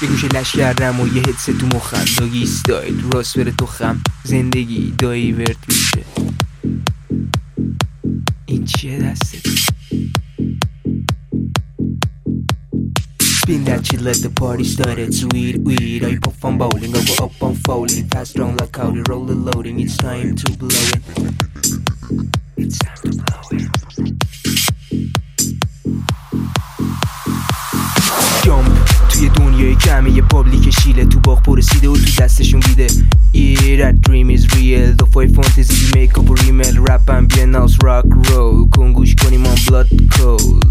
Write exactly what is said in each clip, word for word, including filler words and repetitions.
یه گوشه لش کردم و یه هدست تو مخم. داگی استایل راست بره تو خم، زندگی دایورت میشه. این چیه دستت؟ Spin that shit, let the party started. Sweet weed, I puff on bowling, I go up on falling. Fast round like how they roll the loading. It's time to blow it. It's time to blow it. Jump توی دنیای کمه یه پابلیک شیله، تو باغ پرسیده و تو دستشون بیده. Yeah, that dream is real. The five fantasy we make up a ریمل. Rap ambient house rock roll. کن گوش کنیم on blood cold.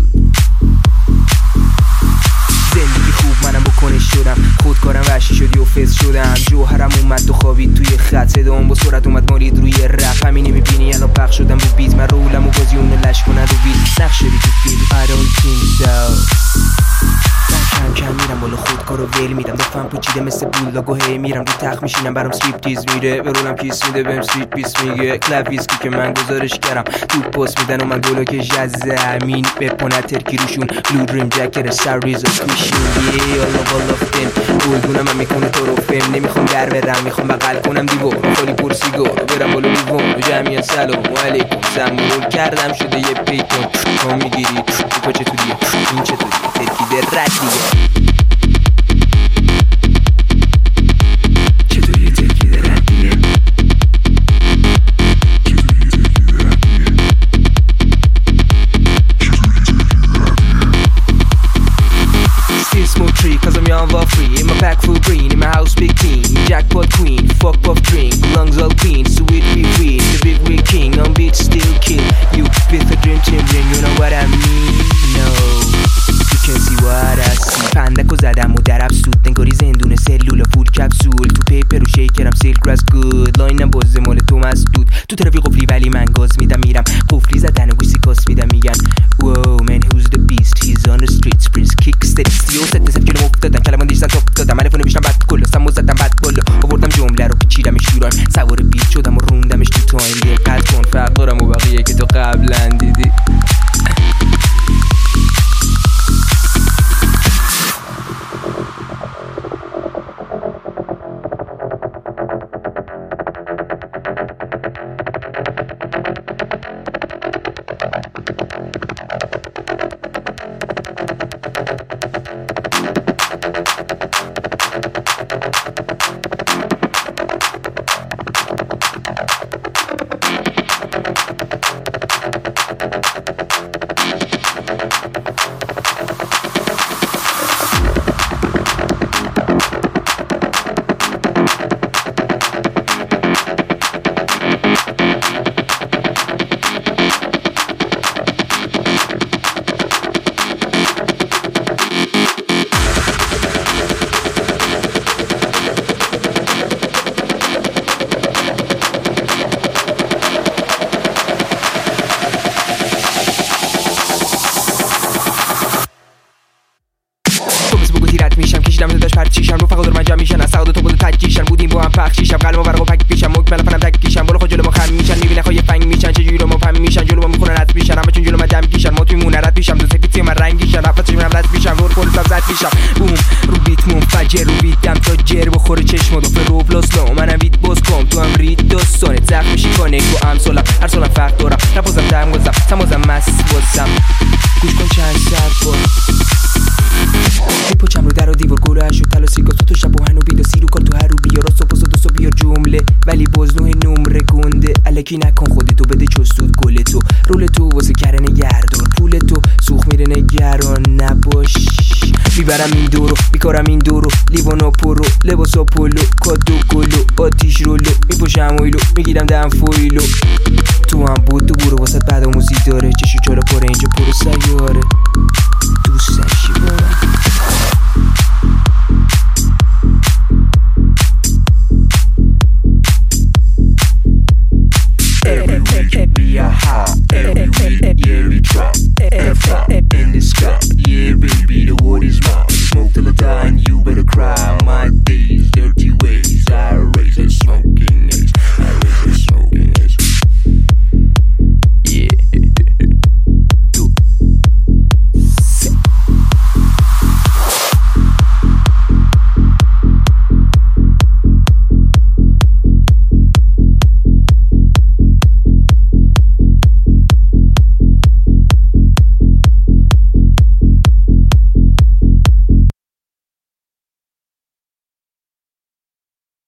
زندگی خوب منم بکنش شدم، خودکارم وحشی شدی و فز شدم. جوهرم اومد تو خوابید توی خط، صدام با سرعت اومد مالید روی رپ. همینی میبینی الان پخش شدم رو بیت، من رولم و بازی اونو لش کنن رو بیت. نقش شدی تو فیلم I don't think so. من کم کم میرم بالا خودکارو ول میدم، دفعم پوچیده مثل بولاگو هی میرم رو تخت میشینم برام سویپ تیز میره. به رولم کیس میده بهم سویت پیس میگه. کلپ ویسکی که من گزارش کردم تو پست میدن و من بلوکش از زمین بپونه ترکی روشون. بلو دریم جکر سریز کشون یه آلا بالا فتن گلدونم هم میکنه تو رو فهم. نمیخوام در برم میخوام بغل کنم دیوار، خالی پر سیگار برم بالا دیوان و جمعیت سلام علیکم. زمون کردم شده یه پیتون تو میگیری تو چطوریه این چطوریه ترکی در رد دیگه. چطوریه ترکی در رد دیگه. Still smoke tree cause I'm young for free. In my pack full green, in my house big team. Jackpot queen, fuck puff drink. Lungs all clean, sweet big weed. The big wig king, on beat still kill. You with a dream team ring, you know what I mean? No, you can see what I see. پندکو زدم و در افسود نگاری زندون سلول فول کپسول. تو پیپر و شیکرم سیلک راس گود. لاینم بازه مال تو مسدود. تو طرفی قفلی ولی من گاز میدم میرم. قفلی زدن و گوشی کاس میدم میگن Whoa man who's the beast, he's on the streets. Prince kick steady سی و ست ست کیلو مفت دادن کلمان دیشتن توپ دادم. ملفونه بیشتم بد کلو سمو زدم بد کلو. آوردم جمله رو پیچیدمش دوران. سوار بیت شدم و روندمش تو تایم. دقت کن فرق دارم و بقیه که تو قبلا دیدی. میشم کشیدم داداش پرچیشم رو فقط دور من جمع میشن از سعادت تو بود تکیشن بودیم با هم پخشیشم قلبم برقو پک پیشم مکمل فنم تکیشم بالا خود جلو ما خم میشن میبینه خواهی فنگ میشن چه جوری رو ما فهم میشن جلو ما میخونن رد میشن اما چون جلو من دم کیشن ما توی مونه رد میشم دو سکتی من رنگیشن رفت چشمم رد میشم رو کل سب زد میشم بوم رو بیت منفجر رو بیتم تا جر بخوره چشم دو رو بلاسلو منم بیت باز کم تو هم رید داستانه زخم میشی کانک و امسالم هر سالم فرق دارم نپازم تم گذم سمازم مست بازم گوش کن چند ساعت باز میپوچم رو در و دیوار گلو هشو تل و سیگار تو شب و هنو بیدا سیرو کار تو هر رو بیار راست و پس و دوست و بیار جمله ولی باز نوه نمره گنده الکی نکن خودتو بده چستود گل تو رول تو واسه کرن گردار پول تو سوخ میره نگران نباش میبرم این دورو میکارم این دورو لیوانا پرو لباسا پولو کادو گلو آتیش رولو میپوشم اویلو میگیرم دم فویلو تو هم بود تو برو واسه بعد موزی داره چشو چارا پاره اینجا پرو سیاره دوست داشتی با من